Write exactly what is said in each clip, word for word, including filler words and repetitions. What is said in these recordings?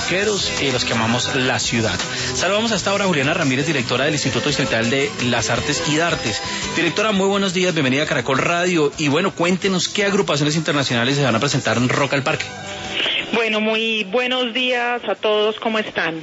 rockeros y los que amamos la ciudad. Saludamos hasta ahora a Juliana Ramírez, directora del Instituto Distrital de las Artes y Dartes. Directora, muy buenos días, bienvenida a Caracol Radio. Y bueno, cuéntenos qué agrupaciones internacionales se van a presentar en Rock al Parque. Bueno, muy buenos días a todos, ¿cómo están?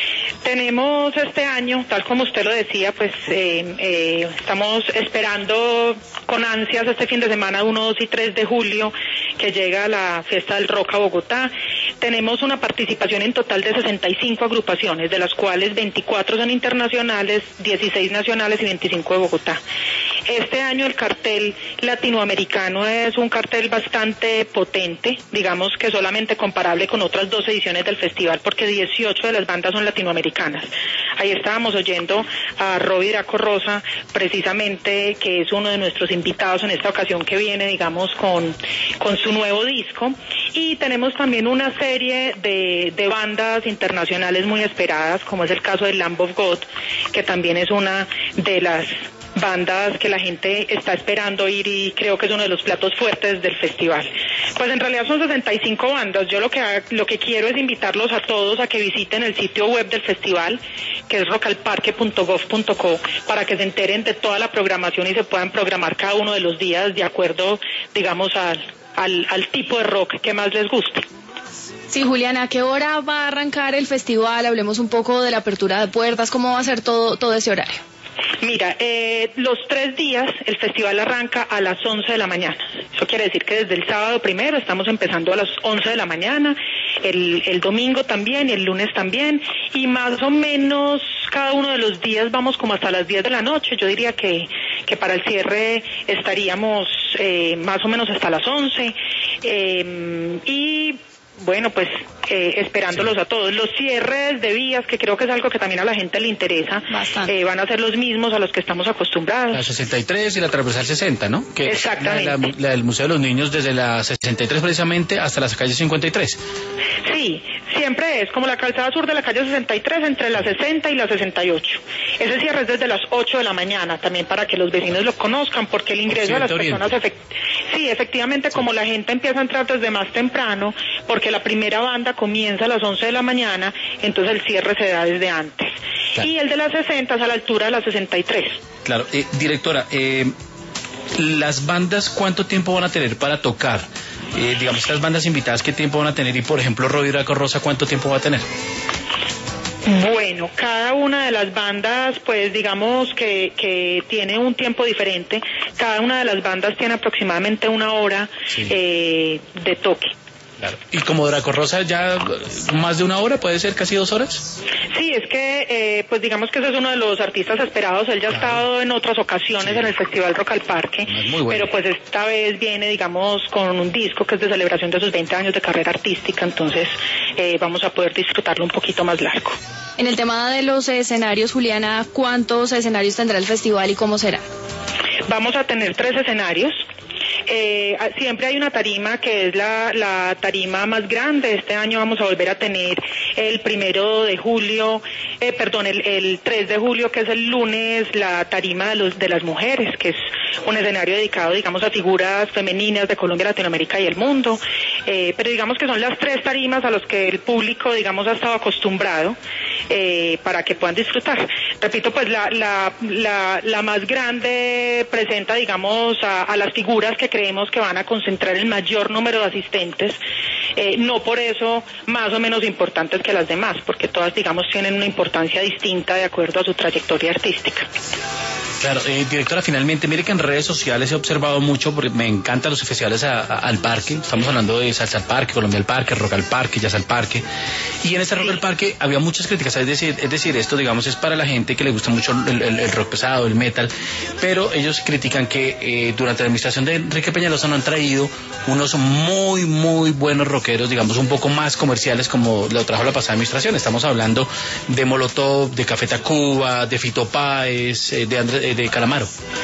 Tenemos este año, tal como usted lo decía, pues eh, eh, estamos esperando con ansias este fin de semana uno, dos y tres de julio, que llega la fiesta del rock a Bogotá. Tenemos una participación en total de sesenta y cinco agrupaciones, de las cuales veinticuatro son internacionales, dieciséis nacionales y veinticinco de Bogotá. Este año el cartel latinoamericano es un cartel bastante potente, digamos que solamente comparable con otras dos ediciones del festival, porque dieciocho de las bandas son latinoamericanas. Ahí estábamos oyendo a Robbie Draco Rosa, precisamente, que es uno de nuestros invitados en esta ocasión, que viene, digamos, con, con su nuevo disco. Y tenemos también una serie de, de bandas internacionales muy esperadas, como es el caso de Lamb of God, que también es una de las bandas que la gente está esperando ir, y creo que es uno de los platos fuertes del festival. Pues en realidad son sesenta y cinco bandas. Yo lo que lo que quiero es invitarlos a todos a que visiten el sitio web del festival, que es rock al parque punto gov punto co, para que se enteren de toda la programación y se puedan programar cada uno de los días de acuerdo, digamos, al, al, al tipo de rock que más les guste. Sí, Juliana, ¿a qué hora va a arrancar el festival? Hablemos un poco de la apertura de puertas, ¿cómo va a ser todo, todo ese horario? Mira, eh, los tres días el festival arranca a las once de la mañana. Eso quiere decir que desde el sábado primero estamos empezando a las once de la mañana, el, el domingo también y el lunes también, y más o menos cada uno de los días vamos como hasta las diez de la noche. Yo diría que, que para el cierre estaríamos eh, más o menos hasta las once, eh, y bueno, pues eh, esperándolos sí. a todos. Los cierres de vías, que creo que es algo que también a la gente le interesa, eh, van a ser los mismos a los que estamos acostumbrados. La sesenta y tres y la transversal sesenta, ¿no? Que exactamente. La, la, la del Museo de los Niños desde la sesenta y tres precisamente hasta la calle cincuenta y tres. Sí, siempre es como la calzada sur de la calle sesenta y tres, entre la sesenta y la sesenta y ocho. Ese cierre es desde las ocho de la mañana, también para que los vecinos lo conozcan, porque el ingreso de las personas... Efect... Sí, efectivamente, sí. Como la gente empieza a entrar desde más temprano, porque la primera banda comienza a las once de la mañana, entonces el cierre se da desde antes. Claro. Y el de las sesenta es a la altura de la sesenta y tres. Claro, eh, directora, eh, ¿las bandas cuánto tiempo van a tener para tocar? Eh, digamos, estas bandas invitadas, ¿qué tiempo van a tener? Y, por ejemplo, Robbie Draco Rosa, ¿cuánto tiempo va a tener? Bueno, cada una de las bandas, pues digamos que, que tiene un tiempo diferente. Cada una de las bandas tiene aproximadamente una hora sí. eh, de toque. Claro. ¿Y como Draco Rosa ya más de una hora? ¿Puede ser casi dos horas? Sí, es que eh, pues digamos que ese es uno de los artistas esperados. Él ya claro. ha estado en otras ocasiones sí. en el Festival Rock al Parque, muy bueno. Pero pues esta vez viene, digamos, con un disco que es de celebración de sus veinte años de carrera artística, entonces eh, vamos a poder disfrutarlo un poquito más largo. En el tema de los escenarios, Juliana, ¿cuántos escenarios tendrá el festival y cómo será? Vamos a tener tres escenarios. Eh, siempre hay una tarima que es la, la tarima más grande. Este año vamos a volver a tener el primero de julio, eh, perdón, el, el tres de julio, que es el lunes, la tarima de, los, de las mujeres, que es un escenario dedicado, digamos, a figuras femeninas de Colombia, Latinoamérica y el mundo. Eh, pero digamos que son las tres tarimas a las que el público, digamos, ha estado acostumbrado eh, para que puedan disfrutar. Repito, pues la, la, la, la más grande presenta, digamos, a, a las figuras que creemos que van a concentrar el mayor número de asistentes, eh, no por eso más o menos importantes que las demás, porque todas, digamos, tienen una importancia distinta de acuerdo a su trayectoria artística. Claro, eh, directora, finalmente, mire que en redes sociales he observado mucho, porque me encantan los festivales a, a, al parque. Estamos hablando de Salsa al Parque, Colombia al Parque, Rock al Parque, Jazz al Parque. Y en este Rock al Parque había muchas críticas, es decir, es decir, esto, digamos, es para la gente que le gusta mucho el, el, el rock pesado, el metal, pero ellos critican que eh, durante la administración de Enrique Peñalosa no han traído unos muy, muy buenos rockeros, digamos, un poco más comerciales como lo trajo la pasada administración. Estamos hablando de Molotov, de Café Tacuba, de Fito Páez, eh, de Andrés, de Calamaro.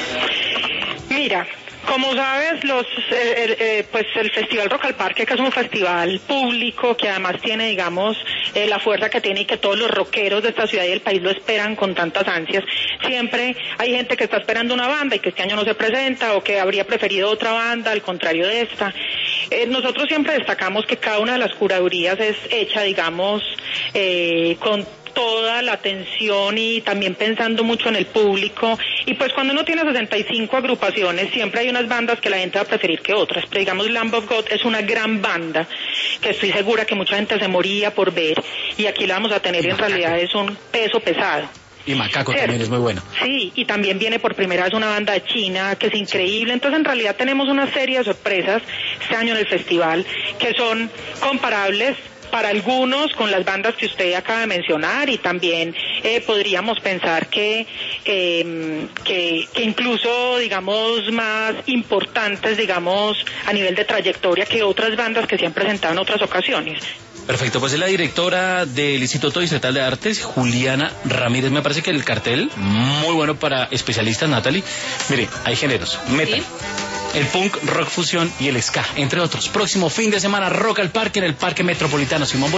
Mira, como sabes, los eh, eh, pues el Festival Rock al Parque, que es un festival público que además tiene, digamos, eh, la fuerza que tiene y que todos los rockeros de esta ciudad y del país lo esperan con tantas ansias. Siempre hay gente que está esperando una banda y que este año no se presenta, o que habría preferido otra banda al contrario de esta. Eh, nosotros siempre destacamos que cada una de las curadurías es hecha, digamos, eh, con toda la atención y también pensando mucho en el público. Y pues cuando uno tiene sesenta y cinco agrupaciones, siempre hay unas bandas que la gente va a preferir que otras. Pero digamos, Lamb of God es una gran banda que estoy segura que mucha gente se moría por ver, y aquí la vamos a tener y en realidad es un peso pesado. Y Macaco ¿cierto? También es muy bueno. Sí, y también viene por primera vez una banda de China que es increíble. Entonces en realidad tenemos una serie de sorpresas este año en el festival que son comparables para algunos con las bandas que usted acaba de mencionar, y también eh, podríamos pensar que, eh, que que incluso, digamos, más importantes, digamos, a nivel de trayectoria que otras bandas que se han presentado en otras ocasiones. Perfecto, pues es la directora del Instituto Distrital de Artes, Juliana Ramírez. Me parece que el cartel, muy bueno para especialistas, Natalie. Mire, hay géneros, metal, ¿sí? El punk, rock fusión y el ska, entre otros. Próximo fin de semana, Rock al Parque en el Parque Metropolitano Simón Bolívar.